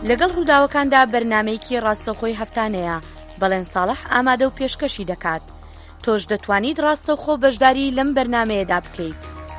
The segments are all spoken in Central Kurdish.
لەگەڵ ڕووداوەکاندا بەرنامەیەکی ڕاستەوخۆی هەفتانەیە بەڵێن ساڵح ئامادە و پێشکەشی دەکات. تۆش دەتوانیت ڕاستەوخۆ بەشداری لەم بەرنامەیەدا بکەیت.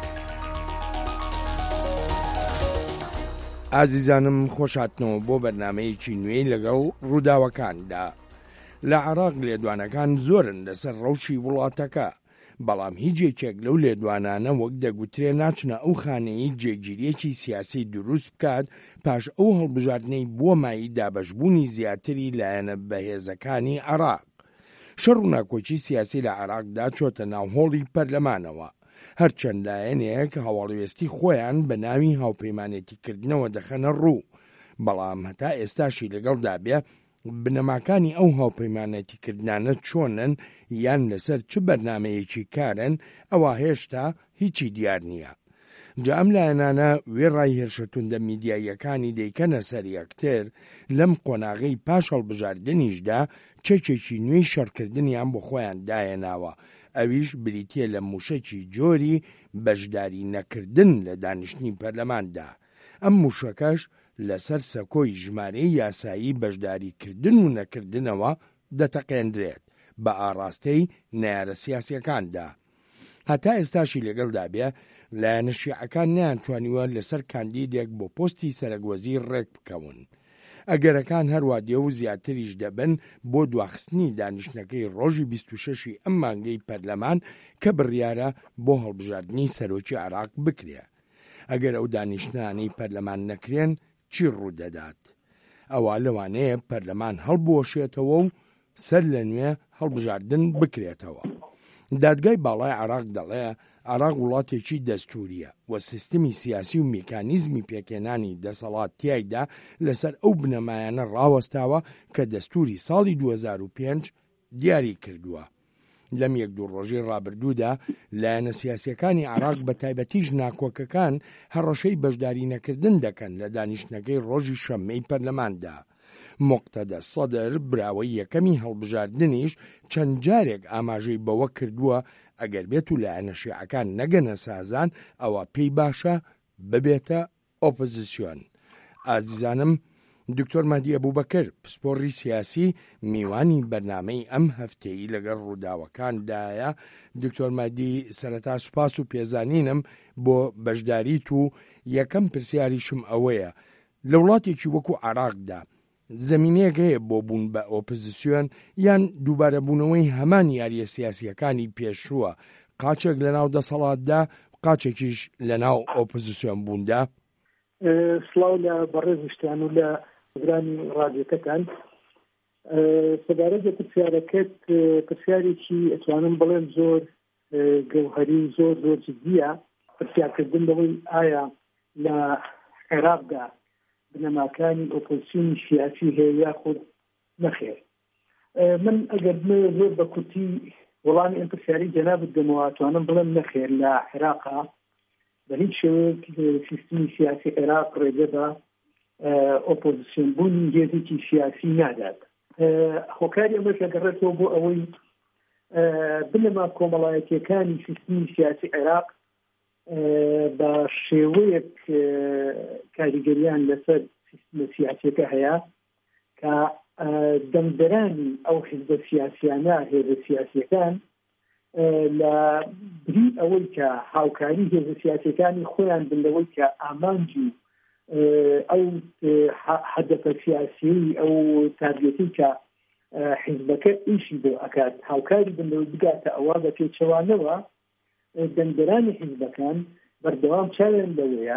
ئازیزانم خۆشهاتنەوە بۆ بەرنامەیەکی نوێی لەگەڵ ڕووداوەکاندا. لە عێراق لێدوانەکان زۆرن لەسەر ڕەوشی وڵاتەکە، بەڵام هیچ یەکێک لەو لێدوانانە وەک دەگوترێ ناچنە ئەو خانەیە جێگیریەکی سیاسی دروست بکات پاش ئەو هەڵبژاردنەی بۆ مایی دابەشبوونی زیاتری لایەنە بەهێزەکانی عێراق. شەڕ و ناکۆچی سیاسی لە عێراقدا چۆتە ناوهۆڵی پەرلەمانەوە، هەرچەند لایەنێک هەواڵوێستی خۆیان بە ناوی هاوپەیمانێتیکردنەوە دەخەنە ڕوو، بەڵام هەتا ئێستاشی لەگەڵدا بێ بنەماکانی ئەو هاوپەیمانێتیکردانە چۆنن یان لەسەر چ بەرنامەیەکی کارن ئەوە هێشتا هیچی دیار نییە. جا ئەم لایەنانە وێڕای هێرشەتوندە میدیاییەکانی دەیکەنە سەر یەکتر لەم قۆناغەی پاش هەڵبژاردنیشدا چەکێکی نوێی شەڕکردنیان بۆ خۆیان دایەناوە، ئەویش بریتیە لە موشەکی جۆری بەشداری نەکردن لە دانیشتنی پەرلەماندا. ئەم موشەکەش لەسەر سەکۆی ژمارەی یاسایی بەشداریکردن و نەکردنەوە دەتەقێندرێت بە ئاڕاستەی نایارە سیاسیەکاندا. هەتا ئێستاشی لەگەڵدا بێ لایەنە شیعەکان نەیانتوانیوە لەسەر کاندیدێک بۆ پۆستی سەرۆکوەزیر ڕێک بکەون. ئەگەرەکان هەروە دێ و زیاتریش دەبن بۆ دواخستنی دانیشتنەکەی ڕۆژی 26 ئەم مانگەی پەرلەمان کە بڕیارە بۆ هەڵبژاردنی سەرۆکی عێراق بکرێ. ئەگەر ئەو دانیشتنانەی پەرلەمان نەکرێن چی ڕوودەدات؟ ئەوە لەوانەیە پەرلەمان هەڵبوەشێتەوە و سەر لە نوێ هەڵبژاردن بکرێتەوە. دادگای باڵای عێراق دەڵێ عێراق وڵاتێکی دەستوریە و سیستمی سیاسی و میکانیزمی پێکێنانی دەسەڵات تیایدا لەسەر ئەو بنەمایانە ڕاوەستاوە کە دەستوری ساڵی 2005 دیاری کردووە. لەم یەک دوو ڕۆژەی ڕابردوودا لایەنە سیاسیەکانی عێراق بە تایبەتیش ناکۆکەکان هەڕەشەی بەشداری نەکردن دەکەن لە دانیشتنەکەی ڕۆژی شەممەی پەرلەماندا. مۆقتەدە سەدر براوەی یەکەمی هەڵبژاردنیش چەند جارێک ئاماژەی بەوە کردووە ئەگەر بێت و لایەنە شیعەکان نەگەنە سازان ئەوە پێی باشە ببێتە ئۆپۆزیسیۆن. ئازیزانم، دکتۆر مەهدی ئەبوبەکر پسپۆڕی سیاسی میوانی بەرنامەی ئەم هەفتەیە لەگەڵ ڕووداوەکاندایە. دکتۆر مەهدی، سەرەتا سوپاس و پێزانینم بۆ بەشداریت و یەکەم پرسیاریشم ئەوەیە لە وڵاتێکی وەکو عێراقدا زەمینەیەک هەیە بۆ بوون بە ئۆپۆزیسیۆن یان دووبارەبوونەوەی هەمان یاریە سیاسیەکانی پێشووە، قاچێک لە ناو دەسەڵاتدا قاچێکیش لە ناو ئۆپۆزیسیۆن بووندا؟ سڵاو لە بەڕێزشتیان و لە گرانی ڕادیۆکەتان. سەبارەت بە پرسیارەکەت پرسیارێکی ئەتوانم بڵێم زۆر گەوهەری و زۆر زۆر جددیە. پرسیارکردن بەوەی ئایا لە عێراقدا بنەماکانی ئۆپۆزیسیۆنی سیاسی هەیە یاخود نەخێر. من ئەگەر زۆر بە کورتی وەڵامی ئەم پرسیاری جەنابت دەمەوە ئەتوانم بڵێم نەخێر لە عێراقا بە هیچ شێوەیەک سیستمی سیاسی عێراق ڕێگە بە ئۆپۆزیسیۆن بوونی هێزێکی سیاسی نادات. هۆکاری ئەمەش ئەگەڕێتەوە بۆ ئەوەی بنەما کۆمەڵایەتیەکانی سیستمی سیاسی عێراق بە شێوەیەک کاریگەریان لەسەر سیستمە سیاسیەکە هەیە کە دەمدەرانی ئەو حیزبە سیاسیانە هێزە سیاسیەکان لە بری ئەوەی کە هاوکاری هێزە سیاسیەکانی خۆیان بندەوەی کە ئامانجی ئەو هەدەفە سیاسی ئەو تارگێتی کە حیزبەکە ئیشی بۆ ئەکات هاوکاری بندەوەی بگاتە ئەوە بە پێچەوانەوە دەمدەرانی حیزبەکان بەردەوام چاویان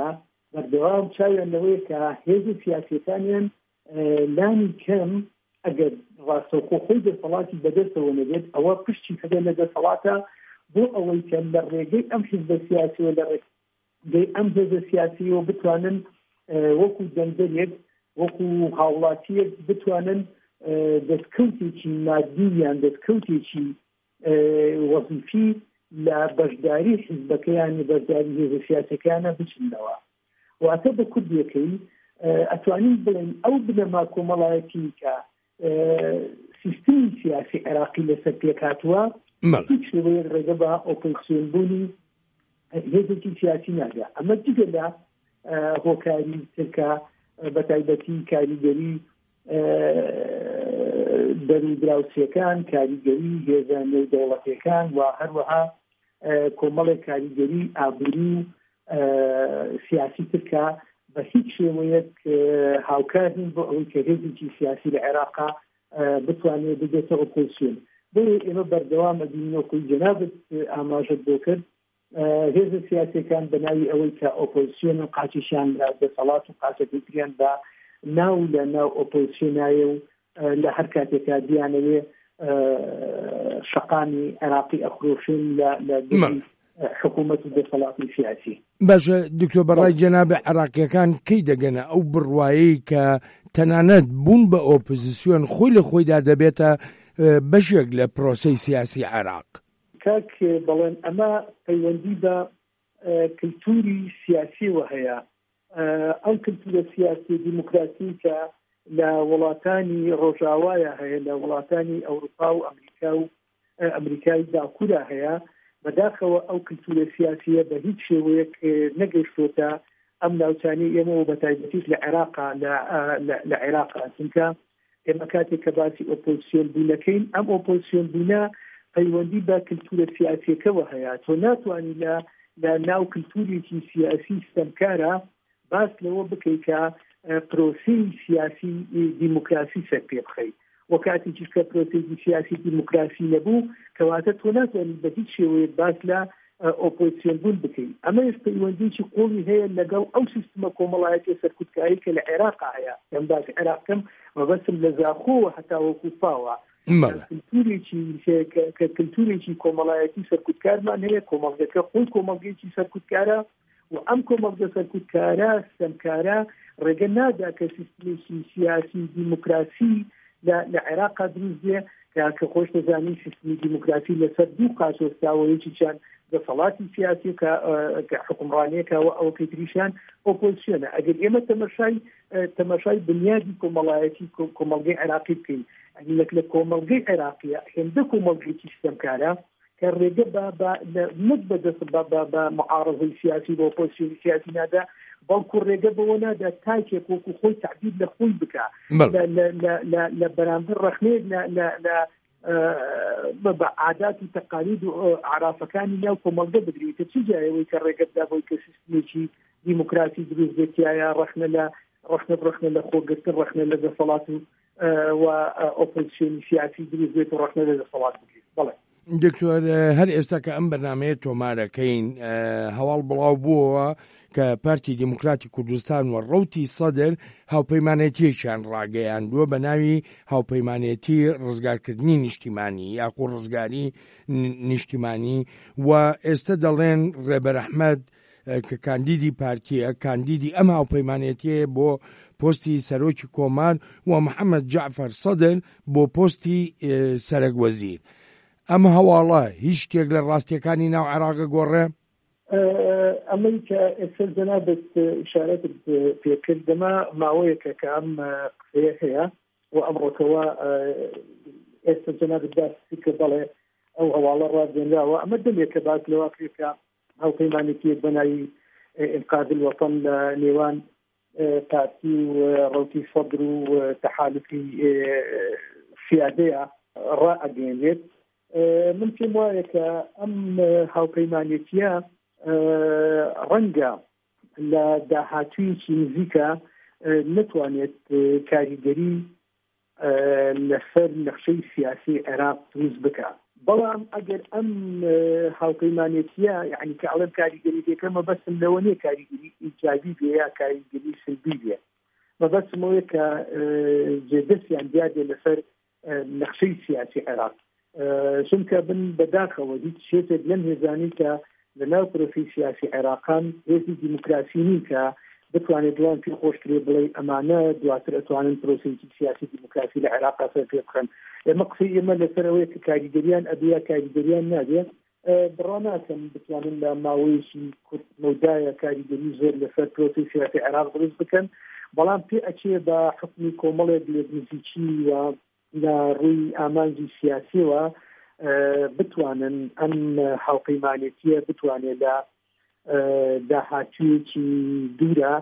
لەوەیە کە هێزە سیاسیەکانیان لانی کەم ئەگەر ڕاستەوخۆ خۆی دەسەڵاتی بەدەستەوە نەبێت ئەوە پشتی هەبێت لە دەسەڵاتە بۆ ئەوەی کە لە ڕێگەی ئەم حیزبە سیاسیەوە لە ڕێگەی ئەم هێزە سیاسیەوە بتوانن وەکو دەنگەرێک وەکو هاوڵاتیەک بتوانن دەستکەوتێکی مادی یان دەستکەوتێکی وەزیفی لە بەشداری حیزبەکەیان بەشداری هێزە سیاسیەکانە بچنەوە. واتە بە کوردیەکەی ئەتوانین بڵێن ئەو بنەما کۆمەڵایەتی کە سیستمی سیاسی عێراقی لەسەر پێکاتووە هیچ شێوەیەک ڕێگە بە ئۆپۆزیسیۆن بوونی هێزێکی سیاسی نادا. ئەمە جگە لە هۆکاری ترکە بە تایبەتی کاریگەری دەرودراوسیەکان، کاریگەری هێزە نێودەوڵەتیەکان و هەروەها کۆمەڵێک کاریگەری ئابووری و سیاسی ترکە بە هیچ شێوەیەک هاوکار نین بۆ ئەوەی کە هێزێکی سیاسی لە عێراقا بتوانێت بگێتە ئۆپۆزیسیۆن. بۆیە ئێمە بەردەوام ئەبینەوەی جەنابەت ئاماژەت بۆ کرد هێزە سیاسیەکان بە ناوی ئەوەی کە ئۆپۆزیسیۆن و قاچیشان لە دەسەڵات و قاچەکەیتریان بە ناو لە ناو ئۆپۆزیسیۆنایە و لە هەر کاتێکا دیانەوێ شەقانی عێراقی ئەخرۆشن لە حکوومەت و دەسەڵاتی سیاسی. باشە دکتۆر بەڕای جەنابێ عێراقیەکان کەی دەگەنە ئەو بڕوایی کە تەنانەت بوون بە ئۆپۆزیسیۆن خۆی لە خۆیدا دەبێتە بەشێک لە پرۆسەی سیاسی عێراق؟ کاک بەڵێن ئەمە پەیوەندی بە کلتوری سیاسیوە هەیە. ئەو کلتورە سیاسی دیموکراسی کە لە وڵاتانی ڕۆژاوایە هەیە، لە وڵاتانی ئەوروپا و ئەمریکای داکوورا هەیە، بەداخەوە ئەو کلتورە سیاسیە بە هیچ شێوەیەک نەگەیشتۆتە ئەم ناوچانی ئێمەوە بە تایبەتیش لە عێراقا لە عێراقا چونکە ئێمە کاتێک کە باسی ئۆپۆزیسیۆن بوونەکەین ئەم ئۆپۆزیسیۆن بوونە پەیوەندی بە کلتورە سیاسیەکەوە هەیە. تۆ ناتوانانی لە ناو کلتوریی سیاسی ستەمکارە باس لەوە بکەیت کە پرۆسی سیاسی دیموکراسی سەر پێ بخەیت. وەکاتێکی کە پرۆسێکی سیاسی دیموکراسی نەبوو کەواتە تۆ ناتوانانی بە هیچ شێوەیەک باس لە ئۆپۆزیسیۆن بوون بکەیت. ئەمەش پەیوەندیی قوڵی هەیە لەگەڵ ئەو سیستمە کۆمەڵایەتی سەرکوتکاری کە لە عێراقا هەیە. ئەم باسی عێراقم مەبەستم لە زاخۆوە هەتا وەکو پاوە کلتورێکی کۆمەڵایەتی سەرکوتکارمان هەیە. کۆمەڵگەکە خۆی کۆمەڵگەیەکی سەرکوتکارە و ئەم کۆمەڵگە سەرکوتکارە سەمکارە ڕێگە نادا کە سیستمێکی سیاسی دیموکراسی لە عێراقا دروست بێ کە خۆش دەزانی سیستمی دیموکراسی لەسەر دوو قاچۆستاوە یەکیشان دەسەڵاتی سیاسی کە حکومڕانیەکەوە ئەو پێتریشان ئۆپۆزیسیۆنە. ئەگەر ئێمە تەماشای بنیادی کۆمەڵایەتی کۆمەڵگەی عێراقی بکەین لە کۆمەڵگەی عێراقیە هێندە کۆمەڵگەیەکی سیستەمکارە کە ڕێگە نەک بەدەست بە معارەضەی سیاسی بە ئۆپۆزیسیۆنی سیاسی نادا، بەڵکو ڕێگە بەوە نادا تاکێک وەکو خۆی تعبیر لە خۆی بکە لە بەرامبەر ڕەخنێک بە عادات و تەقالید و عرافەکانی ناو کۆمەڵگە بگرێتە چ جایەوەی کە ڕێگە بدا بۆی کە سیستمێکی دیموکراسی دروست بێتیایە ڕەخنە لە خۆگرتن، ڕەخنە لە دەسەڵات و ئۆپۆزیسیۆنی سیاسی دروست بێت و ڕەخنە لە دەسەڵات بگرێت. بەڵێ دکتۆر هەر ئێستا کە ئەم بەرنامەیە تۆمارەکەین هەواڵ بڵاو بووەوە کە پارتی دیموکراتی کوردستان و ڕەوتی سەدر هاوپەیمانێتیەکیان ڕاگەیاندووە بە ناوی هاوپەیمانێتی ڕزگارکردنی نیشتیمانی یاخۆ ڕزگاری نیشتیمانی و ئێستا دەڵێن ڕێبەر ئەحمەد کە کاندیدی پارتیە کاندیدی ئەم هاوپەیمانێتیە بۆ پۆستی سەرۆکی کۆمار و محەممەد جعفەر سەدر بۆ پۆستی سەرۆک وەزیر. ئەم هەواڵە هیچ شتێک لە ڕاستیەکانی ناو عێراق گۆڕێ؟ ئەمەی کە ئێستا جەنابەت ئیشارەت پێکرد دەما ماوەیەکە کە ئەم قسەیە هەیە و ئەمڕۆکەوە ئێستا جەنابەت باسی کە بەڵێ ئەو هەواڵە ڕادێنراوە. ئەمە دەمێت کە باس لەوە کە هاوپەیمانێتیەک بە ناوی ئینقاذ الوەطن لە نێوان پارتی و ڕەوتی سەدر و تەحالوفی فیادەیە ڕائەگەێنێت. من پێم وایە کە ئەم هاوپەیمانێتیە ڕەنگە لە داهاتوویەکی نزیکە نتوانێت کاریگەری لەسەر نەخشەی سیاسی عێراق دروست بکە. بەڵام ئەگەر ئەم هاوپەیمانێتیە یعنی کە ئەڵێم کاریگەری دێکەمە بەسم لەوە نیە کاریگەری ئیجابی بێ یا کاریگەری سلبی بێ، مەبەسمەوەیە کە جێدەستیان دیادێ لەسەر نەخشەی سیاسی عێراق. چونکە بن بەداخەوە هیچ شێتێک لەم هێزانی کە لە ناو پرۆسی سیاسی عێراقان هێزی دیموکراسی نین کە بتوانێت دوان پێ خۆشکرێ بڵێ ئەمانە دواتر ئەتوانن پرۆسێکی سیاسی دیموکراسی لە عێراق سەر پێ بخەن. ئێمە قسەی ئێمە لەسەرەوەی کە کاریگەریان ئەبیا کاریگەریان نابێ بڕاناکەم بتوانن لە ماوەیەکی کورتمەودایە کاریگەری زۆر لەسەر پرۆسی سیاسی عێراق دروست بکەن، بەڵام پێ ئەچێ بە حکمی کۆمەڵێک لێنزیکی و لە ڕووی ئامانجی سیاسیەوە بتوانن ئەم هاوپەیمانێتیە بتوانێت لە داهاتوویەکی دوورە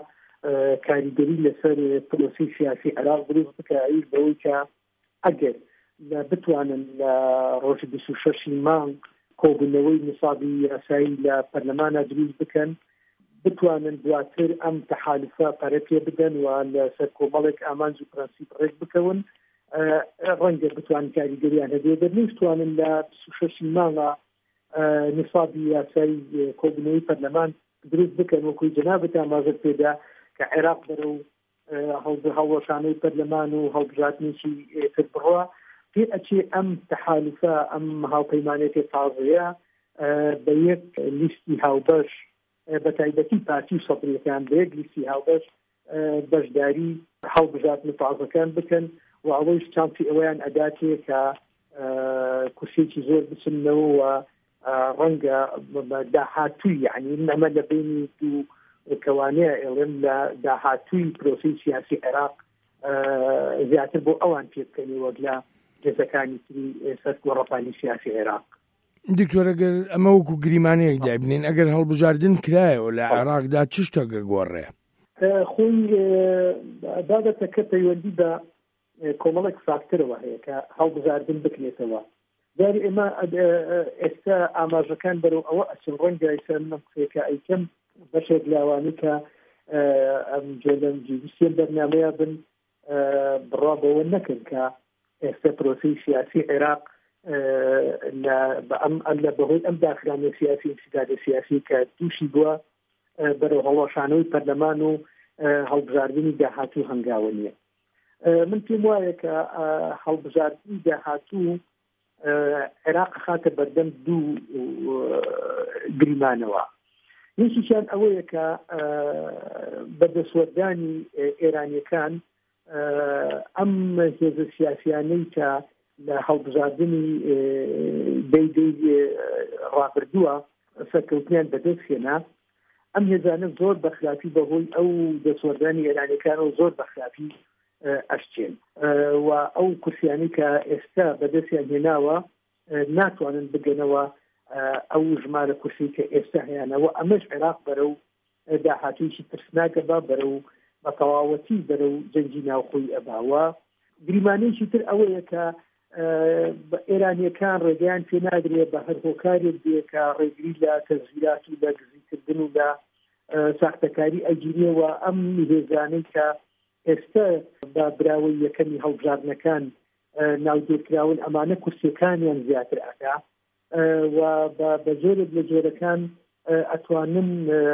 کاریگەری لەسەر پرۆسی سیاسی عێراق دروست بکەوە بەوەی کە ئەگەر بتوانن لە ڕۆژی 26 مانگ کۆبوونەوەی نسابی یاسایی لە پەرلەمانە دروست بکەن، بتوانن دواتر ئەم تەحالوفە پەرە پێ بدەن و لەسەر کۆمەڵێک ئامانج و پرەنسیپ ڕێک بکەون، ڕەنگە بتوانن کاریگەریان هەبێ. دەبێتوانن لە 26 مانگە نسابی یاسایی کۆبوونەوەی پەرلەمان دروست بکەن وەکوی جەنابەت ئاماژە پێدا کە عێراق بەرەو هەڵوەشانەی پەرلەمان و هەڵبژاردنێکی تر بڕوە، پێ ئەچێ ئەم تەحالوفە ئەم هاوپەیمانێتی تازەیە بە یەک لیستی هاوبەش بە تایبەتی پارتی و سەدرەکان بە یەک لیستی هاوبەش بەشداری هەڵبژاردن تازەکان بکەن و ئەوەیش چانسی ئەوەیان ئەداتێ کە کورسێکی زۆر بچنەوە و ڕەنگە داهاتووی یعنی ئەمە لە بینی دوو کەوانەیە ئێڵێن لە داهاتووی پرۆسی سیاسی عێراق زیاتر بۆ ئەوان پێ بکەنی وەک لە جێزەکانی تری سەرگۆڕەپانی سیاسی عێراق. دکتۆر ئەگەر ئەمە وەکو گریمانەیەک دابنین ئەگەر هەڵبژاردن کرایەوە لە عێراقدا چ شتێکە گۆڕێ؟ خۆی بابەتەکە پەیوەندی بە کۆمەڵێک فاکتەرەوە هەیە کە هەڵبژاردن بکرێتەوە. داری ئێمە ئێستا ئاماژەکان بەرەو ئەوە ئەچن ڕەنگە ئێستا من قسەیەکە ئەیکەم بەشێک لاوانی کە ئەم جۆلەم جیویستیان بەرنامەیە بن بڕوا بەوە نەکرد کە ئێستا پرۆسی سیاسی عێراق لە بەهۆی ئەم داخرانە سیاسی ئینسیدادە سیاسی کە تووشی بووە بەرەو هەڵەشانەوەی پەرلەمان و هەڵبژاردننی داهاتوو هەنگاوە نییە. من پێم وایە کە هەڵبژاردننی داهاتوو عێراق خاتە بەردەم دوو گریمانەوە. یەکیشیان ئەوەیە کە بەدەسوەردانی ئێرانیەکان ئەم هێزە سیاسیانەی کە لە هەڵبژاردننی دەیدەی ڕابردووە سەرکەوتنیان بەدەستهێنا، ئەم هێزانە زۆر بەخلافی بەهۆی ئەو دەسوەردانی ئێرانیەکانەوە زۆر بەخلافی ئەشتێن و ئەو کورسیانی کە ئێستا بەدەستیان هێناوە ناتوانن بگەنەوە ئەو ژمارە کورسی کە ئێستا هەیەنەوە. ئەمەش عێراق بەرەو داهاتوویشی ترسناکە بە بەرەو بە تەواوەتی بەرەو جەنگی ناوخۆی ئەباوە. گریمانەیەکی تر ئەوەیە کە ئێرانیەکان ڕێگەیان پێ نادرێ بە هەر هۆکارێک بێ کە ڕێگری لە تەزویرات و لە گزیکردن و لە ساختەکاری ئەگیرێەوە ئەم هێزانەی کە ئێستا بە براوەی یەکەمی هەڵبژاردنەکان ناودۆرکراون ئەمانە کورسیەکانیان زیاتر ئەکا و بە جۆرێک لە جۆرەکان ئەتوانن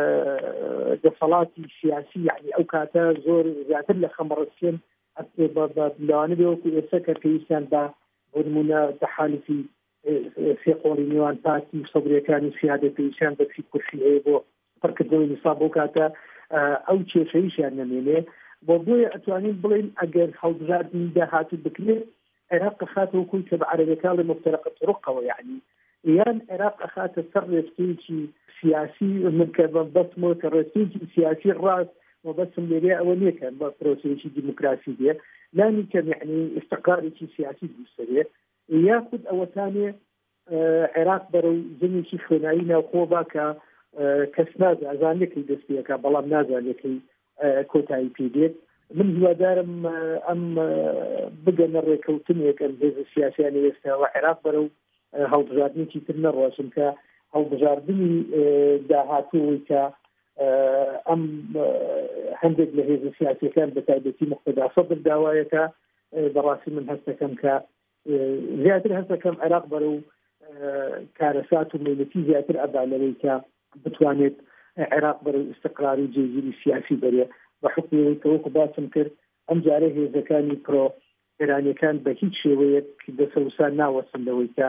دەسەڵاتی سیاسی یعنی ئەو کاتە زۆر زیاتر لە خەمەڕەستێن لەوانە بێوەکو ئێستا کە پێویستیان بە بۆ نمونە تەحالفی سێ قۆڵی نێوان پارتی و سەدرەکانی سیادە پێویستیان بەسی کورسی هەیە بۆ پڕکردنەوەی نساب بۆ کاتە ئەو کێشەیشیان نەمێنێ. بۆیە ئەتوانین بڵێن ئەگەر هەڵبژاردننی داهاتوو بکرێت عێراق خاتەوە کوی کە بە عەرەبیەکان مفتەرەقە طرقەوە یعنی یان عێراق خاتە سەر ڕێستەیەکی سیاسی منکە بەسمەوە کە ڕێستەیەکی سیاسی ڕاست وبەسم لێرێ ئەوە نییە کە بە پرۆسەیەکی دیموکراسی بێ لانی کە یعنی ئستقرارێکی سیاسی دووسەرێ یاخود ئەوەتانێ عێراق بەرەو جەنگێکی خوێنایی ناوخۆ با کە کەس نازانێکی دەستپێکە بەڵام نازانێکی کۆتایی پێدێت. من هیوادارم ئەم بگەنە ڕێکەوتنێک ئەم هێزە سیاسیانی ئێستاوە عێراق بەرەو هەڵبژاردنێکی تر نەڕۆشن کە هەڵبژاردننی داهاتووی کە ئەم هەندێک لە هێزە سیاسیەکان بە تایبەتی مقتەدا سەدر داوایەکە بەڕاستی من هەستەکەم کە زیاتر هەستەکەم عێراق بەرەو کارەسات و مێلەتی زیاتر ئەبا لەوەی کە بتوانێت عێراق بەرەو استقرار و جێگیری سیاسی بەرێ بە حکمەوەی کە وەکو باسم کرد ئەم جارە هێزەکانی پرۆ ئێرانیەکان بە هیچ شێوەیەک دەسەوسان ناوەسن لەوەی کە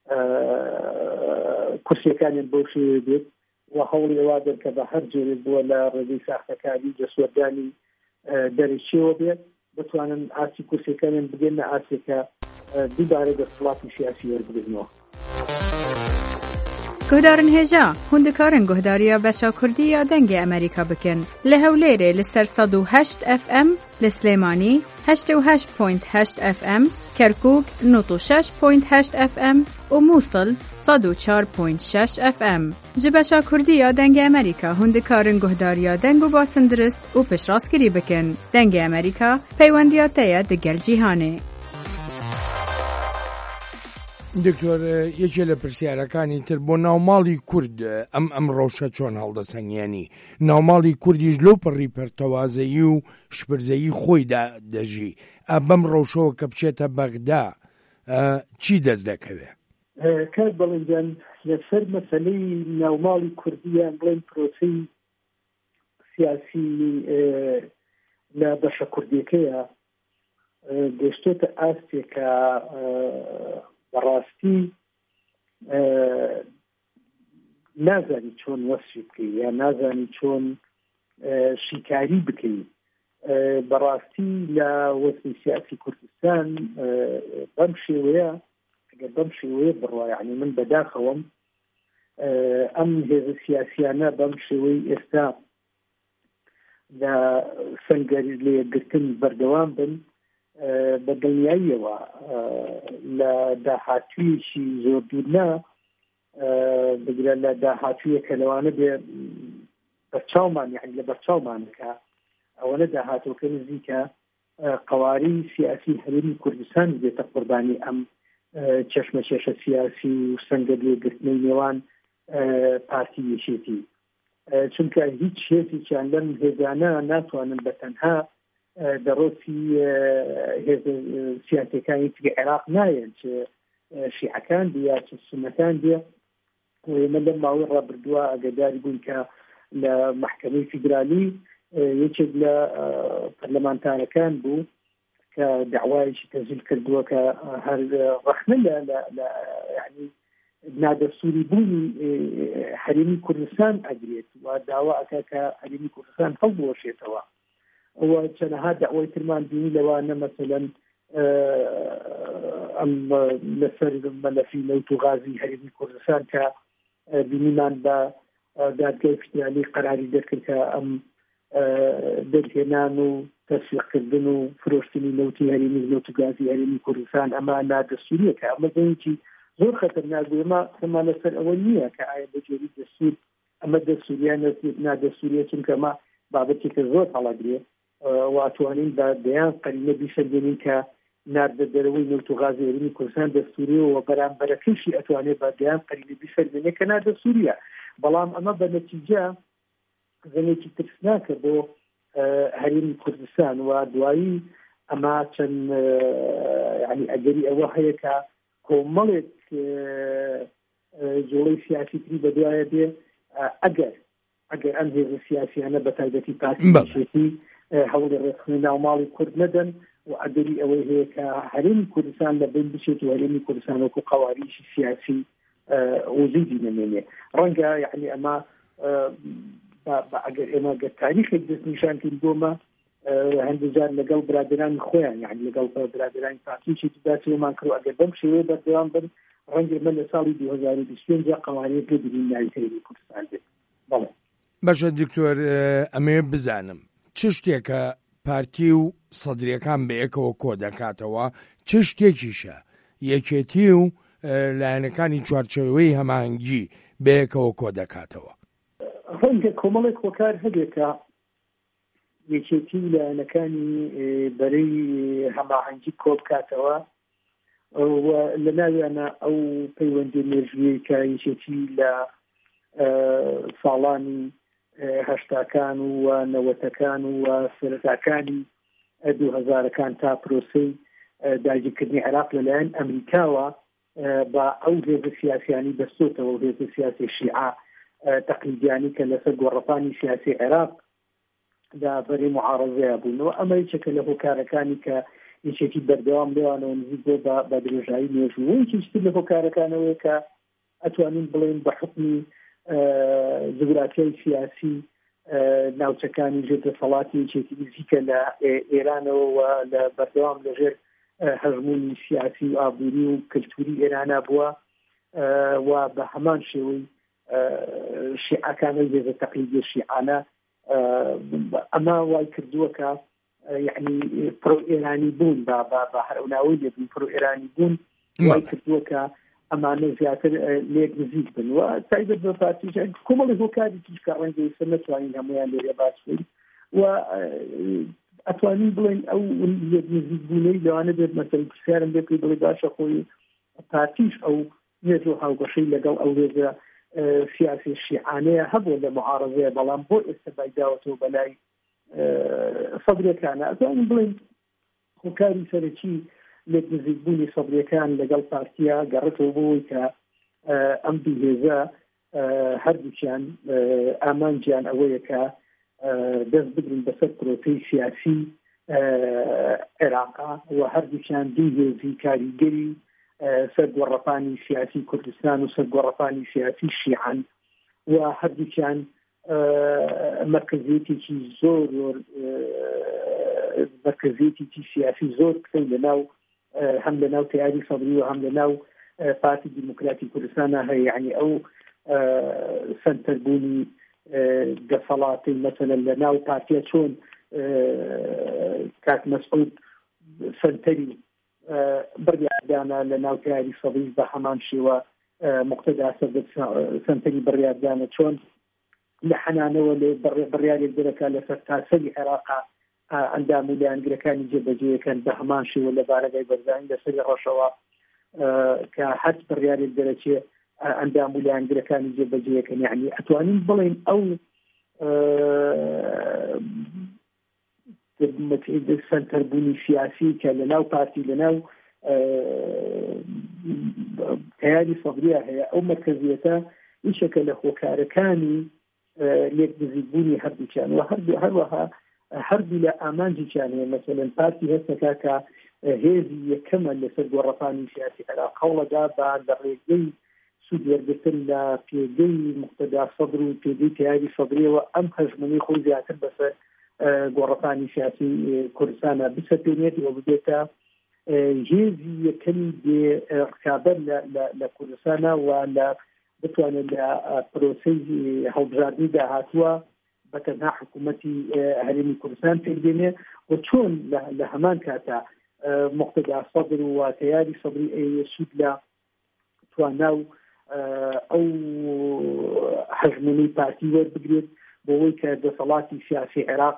کورسیەکانیان بۆ شێوێ بێت و هەوڵی ئەوا دەن کە بە هەر جۆرێک بووە لە ڕێگەی ساختەکاری دەسوەردانی دەرەچیەوە بێت بتوانن ئاسی کورسیەکانیان بگەنە ئاسێکە دووبارە دەسەڵاتی سیاسی وەربگرنەوە. گهدارن هجا هندکارن گهداریا بشا کردی یا دنگ امریکا بکن لهولیره لسر 108 FM لسلیمانی 88.8 FM کرکوک 96.8 FM و موصل 104.6 FM جبشا کردی یا دنگ امریکا هندکارن گهداریا دنگ و باسندرست و پشراسکری بکن دنگ امریکا پیوندیاتیا دگل جیهانه دکتۆر یەکێ لە پرسیارەکانی تر بۆ ناوماڵی کورد ئەم ڕەوشە چۆن هەڵدەسەنگێنی ناوماڵی کوردیش لەو پڕی پەرتەوازەیی و شپرزەیی خۆیدا دەژی بەم ڕەوشەوە کە بچێتە بەغدا چی دەست دەکەوێت؟ کات بەڵێنجان لەسەر مەسەلەی ناوماڵی کوردیان بڵێن پرۆسەی سیاسی لە بەشە کوردیەکەیە گەشتۆتە ئاستێکە بەڕاستی نازانی چۆن وەسفی بکەی یا نازانی چۆن شیکاری بکەی بەڕاستی لە وەسفی سیاسی کوردستان بەم شێوەیە ئەگەر بەم شێوەیە بڕوا یعنی من بەداخەوەم ئەم هێزە سیاسیانە بەم شێوەی ئێستا لە سەنگەری لێگرتن بەردەوام بن بە دڵنیاییەوە لە داهاتوویەکی زۆر دوورنا بگرە لە داهاتوویەکە لەوانە بێ بەرچاومان یعنی لە بەرچاومانەکە ئەوەنە داهاتوەکە نزیکە قەواری سیاسی هەرێمی کوردستان بێتە قوربانی ئەم چەشمەچێشە سیاسی و سەنگە لێگرتنەی نێوان پارتی یەکێتی چونکە هیچ هێزێکیان لەم هێزانە ناتوانن بەتەنها دەڕۆسی سیاسەکانی تری عێراق نایەن چ شیعەکان بێ یا چ سونەکان بێ ئێمە لەم ماوەی ڕابردووە ئەگەداری بوون کە لە محکەمەی فیدرالی یەکێک لە پەرلەمانتارەکان بوو کە داوایەکی تەزیل کردووە کە هەر ڕەخنە لە یعنی نادەسووری بوونی هەرێمی کوردستان ئەگرێت و داوا ئەکا کە هەرێمی کوردستان هەڵبوەشێتەوە و چەنەها داوای ترمان بینی لەوانە مەسەلەن ئەم لەسەر مەلەفی نەوت و غازی هەرێمی کوردستان کە بینیمان بە دادگای فیدرالی قەراری دەکرد کە ئەم دەرهێنان و تەسویقکردن و فرۆشتنی نەوتی هەرێمی نەوت و غازی هەرێمی کوردستان ئەمە نادەسووریەکە ئەمە دەنگی زۆر خەتەرناک بوو ئێمە خەمان لەسەر ئەوە نییە کە ئایا بەجێری دەستور ئەمە دەستوریان نادەسووریە چونکە ئەمە بابەتێکە زۆر هەڵەگرێ واتوانین بە دەیان قەرینە بیسەردێنین کە ناردەدەرەوەی نەوت و غازی هەرێمی کوردستان دەستوریەوە بەرامبەرەکەشی ئەتوانێت بە دەیان قەرینە بیسەردێنێ کە نادەسووریە بەڵام ئەمە بە نەتیجە زەنێکی ترسناکە بۆ هەرێمی کوردستان و دوایی ئەمە چەند یعنی ئەگەری ئەوە هەیە کە کۆمەڵێک جوڵەی سیاسی تری بەدوایە بێ ئەگەر ئەم هێزە سیاسیانە بە تایبەتی پارتی هەوڵی ڕێکخستنی ناوماڵی کورد نەدەن و ئەگەری ئەوەی هەیە کە هەرێمی کوردستان لە بین بچێت و هەرێمی کوردستان وەکو قەواریشی سیاسی وجودی نەمێنێ ڕەنگە یعنی ئەمە ئەگەر ئێمە گە تاریخێک دەست نیشانکرد بۆمە هەندێک جار لەگەڵ برادرانی خۆیان یعنی لەگەڵ برادرانی پارتیشی داسیۆمان کرد و ئەگەر بەم شێوەیە بەردەوام بن ڕەنگە من لە ساڵی 2025 قەوانینێک لە بینین ناوی هەرێمی کوردستان بێت. بەڵێ باشە دکتۆر ئەمەیە بزانم چ شتێکە پارتی و سەدرەکان بە یەکەوە کۆ دەکاتەوە چ شتێکیشە یەکێتی و لایەنەکانی چوارچێوەی هەماهەنگی بە یەکەوە کۆ دەکاتەوە؟ ڕەنگە کۆمەڵێک هۆکار هەبێتە یەکێتی لایەنەکانی بەرەی هەماهەنگی کۆ بکاتەوە و لە ناویانە ئەو پەیوەندی مێژوویەی کە یەکێتی لە ساڵانی هەشتاکان و نەوەتەکان و سەرەتاکانی 2000ەکان تا پرۆسەی داگیرکردنی عێراق لەلایەن ئەمریکاوە بە ئەو هێزە سیاسیانی بەستۆتەوە هێزە سیاسی شیعە تەقلیدیانی کە لەسەر گۆڕەپانی سیاسی عێراق دا بەرەی معارەزەیە بوونەوە ئەمە یەکێکە لە هۆکارەکانی کە یەکێتی بەردەوام لێوانەوە نزیک بۆ بە درێژایی مێژوو یەکێکی لە هۆکارەکانەوەی کە ئەتوانین بڵێن بە حکمی جغرافیای سیاسی ناوچەکانی ژێردەسەڵاتی یەکێتی نزیکە لە ئێرانەوە و لە بەردەوام لەژێر هەژمونی سیاسی و ئابووری و کلتوری ئێرانە بووە و بە هەمان شێوەی شیعەکانە هێزە تەقلیدی شیعانە ئەمە وای کردووە کە یعنی پرۆ ئێرانی بوون بە هەروناوی لێبوون پرۆ ئێرانی بوون وای کردووە کە ئەمانە زیاتر لێک نزیک بن و تایبەت بە پارتیش کۆمەڵی هۆکاری تیش کە ڕەنگەی سەر نەتوانین هەمویان لێرە باس بین و ئەتوانین بڵێن ئەو لێک نزیک بوونەی لەوانە بێت مەسەڵەن پرسیارم بێت بڵێ باشە خۆی پارتیش ئەو هێز و هاوبەشەی لەگەڵ ئەو هێزە سیاسی شیعانەیە هەبوو لە معارەزەیە بەڵام بۆ ئێستا بایداوەتەوە بەلای سەدرەکانە ئەتوانین بڵێن هۆکاری سەرەکی لێک نزیکبوونی سەدرەکان لەگەڵ پارتیا گەڕێتەوە بۆی کە ئەم دوو هێزە هەردووکیان ئامانجیان ئەوەیە کە دەست بگرن بەسەر پرۆسەی سیاسی عێراقا و هەردووکیان دوو هێزی کاریگەری سەرگۆڕەپانی سیاسی کوردستان و سەرگۆڕەپانی سیاسی شیعان و هەردووکیان مرکزیەتێکی زۆر مرکزیەتێکی سیاسی زۆر کەی لەناو هەم لەناو تیاری سەدری و هەم لەناو پارتی دیموکراتی کوردستانە هەیە یعنی ئەو سەنتەربوونی دەسەڵاتی مەسەلەن لەناو پارتیە چۆن کاک مەسعود سەنتەری بڕیاردانە لە ناو تیاری سەدری بە هەمان شێوە مقتەدا سەنتەری بڕیاردانە چۆن لە حەنانەوە لێ بڕیارێک دەرەکە لەسەر تاسەری عێراقا ئەندام و لایەنگرەکانی جێبەجێیەکەن بە هەمان شێوە لە بارەگای بەرزانی لەسەری ڕەشەوە کە هەر بڕیارێک دەرەچێ ئەندام و لایەنگرەکانی جێبەجێیەکەن یعنی ئەتوانین بڵێن ئەو سەنتەربوونی سیاسی کە لەناو پارتی لەناو تیاری سەدریە هەیە ئەو مرکزیەتە هیچێکە لە هۆکارەکانی لێک نزیکبوونی هەردووکیان و هەروەها هەردوو لە ئامانجیان هەیە مەسەلەن پارتی هەستەکە کە هێزی یەکەمە لەسەر گۆڕەپانی سیاسی عێراق قەوڵەدا بە لە ڕێگەی سوود وەرگرتن لە پێگەی مقتەدا سەدر و پێگەی تیاری سەدریەوە ئەم هەژمەنی خۆی زیاتر بەسەر گۆڕەپانی سیاسی کوردستانە بسەپێنێت و ببێتە هێزی یەکەمی ڕکابەر لە کوردستانە و لە بتوانێت لە پرۆسەی هەڵبژاردننی داهاتووە بە تەنها حکوومەتی هەرێمی کوردستان پێدێنێ و چۆن لە هەمان کاتا مقتەدا سەدر و تیاری سەدری سوود لە تواناو ئەو حەژمەنەی پارتی وەربگرێت بۆەوەی کە دەسەڵاتی سیاسی عێراق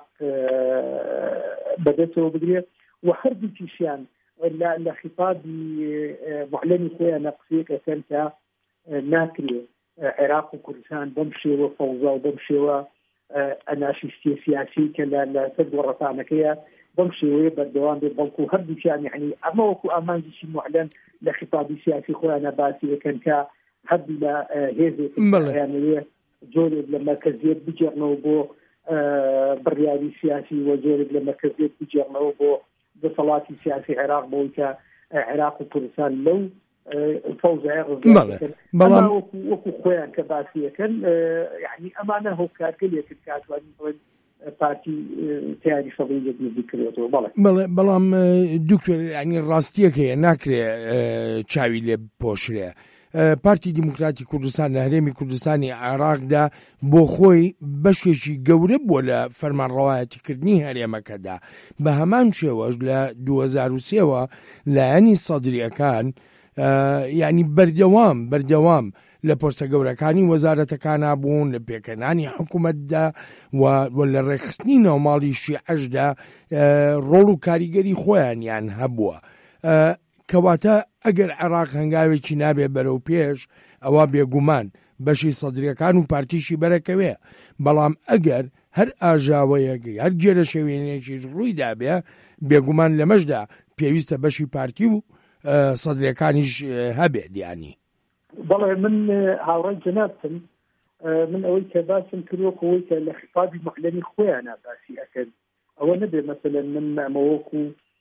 بەدەستەوە بگرێت و هەردووکیشیان لە خیتابی معلەمی خۆیان قسەیەکەکەن کە ناکرێت عێراق و کوردستان بەم شێوە فەوزا و بەم شێوە ئەناشیستی سیاسی کە لە سەر گۆڕەپانەکەیە بەم شێوەیە بەردەوام بێت بەڵکو هەردووکیان یعنی ئەمە وەکو ئامانجیشی معلەن لە خیتابی سیاسی خۆیانە باسی دەکەن کە هەردوو لە هێزێکیانەوێ جۆرێک لە مرکزیت بجێڕنەوە بۆ بڕیاری سیاسی و جۆرێک لە مرکزیت بجێڕنەوە بۆ دەسەڵاتی سیاسی عێراق بۆی کە عێراق و کوردستان لەو فەوزای ڕزگارکردن وەکو خۆیان کە باسیەکەن یعنی ئەمانە هۆکارگەلێکن کە ئەتوانین بڵێن پارتی تیاری سەدری لێک نزیک کردێتەوە بەڵام دوکتۆر یعنی ڕاستیەک هەیە ناکرێ چاوی لێ پۆشرێ پارتی دیموکراتی کوردستان لە هەرێمی کوردستانی عێراقدا بۆ خۆی بەشێکی گەورە بووە لە فەرمانڕەوایەتیکردنی هەرێمەکەدا بە هەمان شێوەش لە 2003ەوە لایەنی سەدریەکان یعنی بەردەوام لە پۆستە گەورەکانی وەزارەتەکانە بوون لە پێکەنانی حکوومەتدا و لە ڕێخستنی ناوماڵی شیعەشدا ڕۆڵ و کاریگەری خۆیانیان هەبووە کەواتە ئەگەر عێراق هەنگاوێکی نابێ بەرەو پێش ئەوە بێگومان بەشی سەدرەکان و پارتیشی بەرەکەوێ بەڵام ئەگەر هەر ئاژاوەیەکی هەر جێرە شەوێنێکیش ڕوویدا بێ بێگومان لەمەشدا پێویستە بەشی پارتی و سەدرەکانیش هەبێ دیانی بەڵێ من هاوڕێی جەنابتم من ئەوەی کە باسم کردوەوەی کە لە خیتابی معلەمی خۆیانە باسی ئەکەن ئەوە نەبێ مەسەلەن من ئەمەوەکو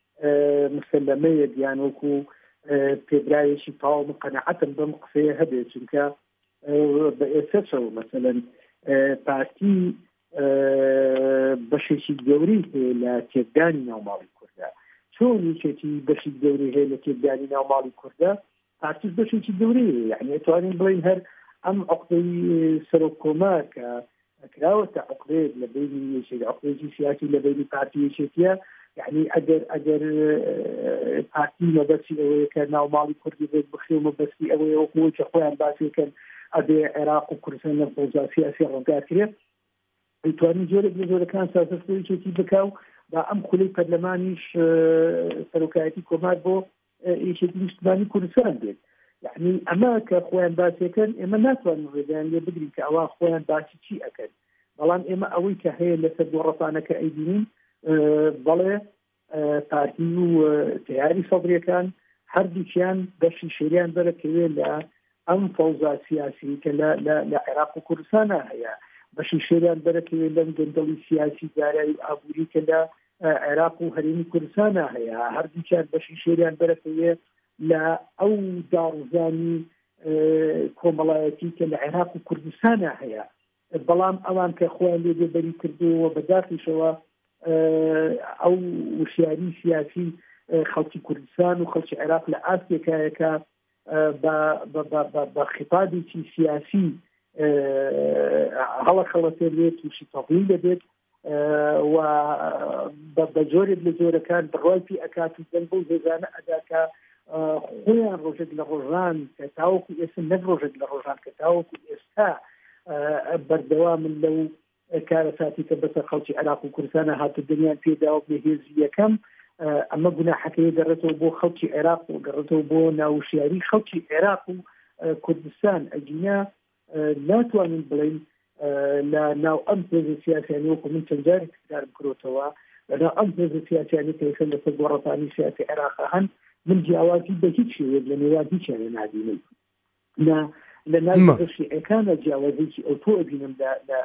مسلمەیە دیان وەکو پێدرایەکی تاو من قەنەعەتم بەم قسەیە هەبێ چونکە بە ئێسەشەوە مەسەلەن پارتی بەشێکی گەوری هەیە لە تێکدانی ناوماڵی کوردە چۆن یەکێکی بەشی گەوری هەیە لە تێکدانی ناوماڵی کوردە پارتیش بەشێکی گەوری یعنی ئەتوانین بڵێن هەر ئەم عقدەی سەرۆکۆمار کە کراوەتە عقدێک لە بینی عقدێکی سیاسی لە بینی پارتیەکێتیە یعنی ئەگەر پارتی مەبەستی ئەوەیە کە ناوماڵی کوردی بێت بخێ مەبەستی ئەوەیە وەکوەوە کە خۆیان باسیکەن ئەبێ عێراق و کوردستان لە فەوزا سیاسی ڕەنگارکرێت دەیتوانین جۆرێک لە جۆرەکان سازەسەرێکی بکاو با ئەم خولەی پەرلەمانیش سەرۆکایەتی کۆمار بۆ ئیشێکی نیشتمانی کوردستان بێت یعنی ئەمە کە خۆیان باسیەکەن ئێمە ناتوانین ڕێگەیان لێ بگرین کە ئەوە خۆیان باسی چی ئەکەن بەڵام ئێمە ئەوەی کە هەیە لەسەر گۆڕەپانەکە ئەیبینین بەڵێ پارتی و تیاری سەدرەکان هەردووکیان بەشی شێریان بەرەکەوێت لە ئەم فەوزا سیاسی کە لە عێراق و کوردستانە هەیە بەشی شێریان بەرەکەوێت لەم گەندەڵی سیاسی دارایی ئابووری کە لە عێراق و هەرێمی کوردستانە هەیە هەردووکیان بەشی شێریان بەرەکەوێت لە ئەو داڕزانی کۆمەڵایەتی کە لە عێراق و کوردستانە هەیە بەڵام ئەوان کە خۆیان لێبەری کردووە بەداخیشەوە ئەو وشیاری سیاسی خەڵکی کوردستان و خەڵکی عێراق لە ئاستێکایەکە بە خطابێکی سیاسی هەڵەخەڵەتێ بێت تووشی تەڵین دەبێت و بە جۆرێک لە جۆرەکان بڕوای ئەکات و دەنگ بۆ هێزانە ئەداکە خۆیان ڕۆژێک لە ڕۆژان کە تاوەکو ئێستا نەک ڕۆژێک لە ڕۆژان کە تاوەکو ئێستا بەردەوامن لەو کارەساتی کە بەسەر خەڵکی عێراق و کوردستانە هاتو دنیان پێداوە بێ هێزی یەکەم ئەمە گوناحەکەی دەڕێتەوە بۆ خەڵکی عێراق و گەڕێتەوە بۆ ناوشیاری خەڵکی عێراق و کوردستان ئەگینا ناتوانین بڵین لە ناو ئەم هێزە سیاسیانی وەکو من چەند جارێک تکرار بکرۆتەوە لە ناو ئەم هێزە سیاسیانی کە ئێستا لەسەر گۆڕەپانی سیاسی عێراق هەن من جیاوازی بە هیچ شێوەیەک لە نێوان هیچیان نابینم لە ناو شیعەکانە جیاوازێکی ئۆتۆ ئەبینم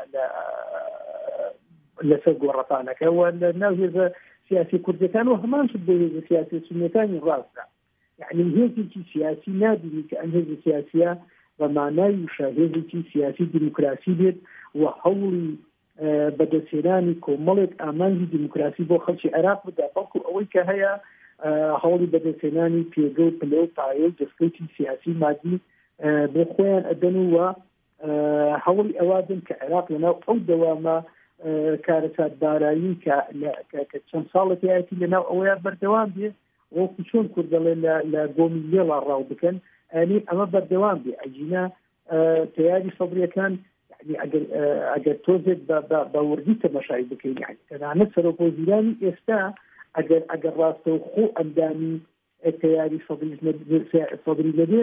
لەسەر گۆڕەپانەکە و لە ناو هێزە سیاسی کوردەکان و هەمان شت بۆ هێزە سیاسی سونیەکانی ڕاستە یعنی هێزێکی سیاسی نابینی کە ئەم هێزە سیاسیە بە مانای وشاهێزێکی سیاسی دیموکراسی بێت و هەوڵی بەدەستهێنانی کۆمەڵێک ئامانجی دیموکراسی بۆ خەڵکی عێراق بدا بەڵکو ئەوەی کە هەیە هەوڵی بەدەستهێنانی پێگە و پلە و پایە و دەستکەوتی سیاسی مادی بۆ خۆیان ئەدەن و هەوڵی ئەوادن کە عێراق لەناو ئەو دەوامە کارەسات دارایی کە چەند ساڵەتیایەتی لەناو ئەوەیان بەردەوام بێ وەکو چۆن کوردەڵێ لە گۆمی لێڵا ڕاو بکەن ئەنی ئەمە بەردەوام بێ ئەجینا تیاری سەدرەکان ئەگەر تۆزێک بە وردی تەماشای بکەین یعنی تەنانەت سەرۆکوەزیرانی ئێستا ئەگەر ڕاستە و خۆ ئەندامی تیاری سەدری لەبێ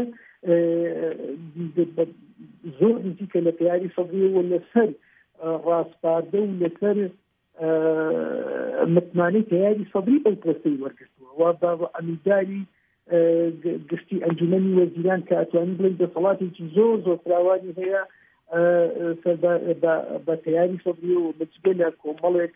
زۆر نزیکە لە تیاری سەدری و لەسەر ڕاستپاردە و لەسەر متمانەی تیاری سەدری ئەو پرۆسەی وەرگرتووە و بە ئەمیداری گشتی ئەنجومەنی وەزیران کە ئەتوانین بڵێن دەسەڵاتێکی زۆر فراوانی هەیە بە تیاری سەدری و بەجگە لە کۆمەڵێک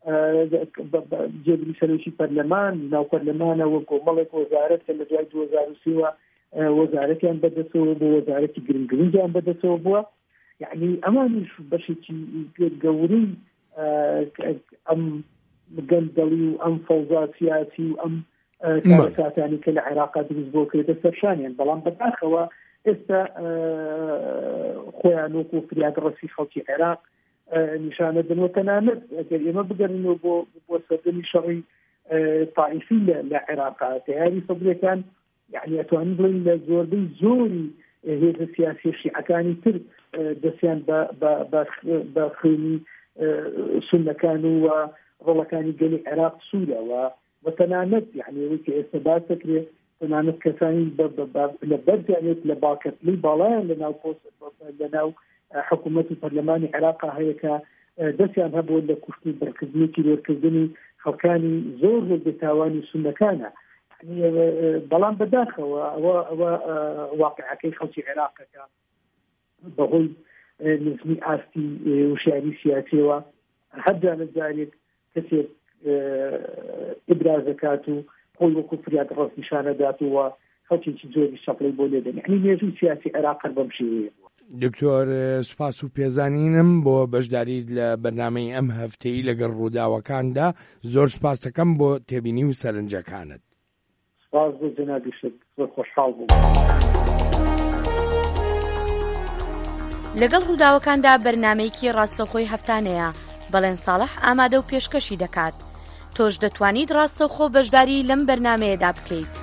جێبری سەرۆکی پەرلەمان ناو پەرلەمانە و کۆمەڵێک وەزارەت کە لە دوای 2003 وەزارەتیان بەدەستەوە بۆ وەزارەتی گرنگجیان بەدەستەوە بووە یعنی ئەمانیش بەشێکی گەورەی ئەم گەندەڵی و ئەم فەوزا سیاسی و ئەم کارەساتانی کە لە عێراقا دروست بۆ کردە سەرشانیان بەڵام بەداخەوە ئێستا خۆیان وەکو فریادڕەسی خەڵکی عێراق نیشانە دنەوە تەنانەت ئەگەر ئێمە بگەڕینەوە بۆ سەردەمی شەڕی تائیفی لە عێراقا تیاری سەدرەکان یعنی ئەتوانین بڵین لە زۆربەی زۆری هێزە سیاسی شیعەکانی تر دەستیان بە خوێنی سونەکان و ڕۆڵەکانی گەلی عێراق سوورەوە و تەنانەت یعنی ئەوەی کە ئێستا باس دەکرێت تەنانەت کەسانی لە بەرزیانێت لە باکەتلی باڵایان لەناو حکوومەتی پەرلەمانی عێراقا هەیە کە دەستیان هەبوو لە کوشتنی بەرکردنی تیرۆرکردنی خەڵکانی زۆر بێتاوانی سونەکانە بەڵام بەداخەوە ئەوە واقعەکەی خەڵکی عێراقەکە بەهۆی نزمی ئاستی وشیاری سیاسیەوە هەردانە جارێک کەسێک ئیبرازەکات و خۆی وەکو فریادڕەس نیشانەدات و خەڵکێکی زۆری شەقڵی بۆ لێدەن یعنی مێژووی سیاسی عێراق بەم شێوەیە بووە. دکتۆر سوپاس و پێزانینم بۆ بەشداریت لە بەرنامەی ئەم هەفتەی لەگەڵ ڕووداوەکاندا زۆر سپاس دەکەم بۆ تێبینی و سەرنجەکانت. سپاس بۆ جەنابی شت زۆر خۆشحاڵ بووم. لەگەڵ ڕووداوەکاندا بەرنامەیەکی ڕاستەوخۆی هەفتانەیە بەڵێن ساڵح ئامادە و پێشکەشی دەکات. تۆش دەتوانیت ڕاستەوخۆ بەشداری لەم بەرنامەیەدا بکەیت.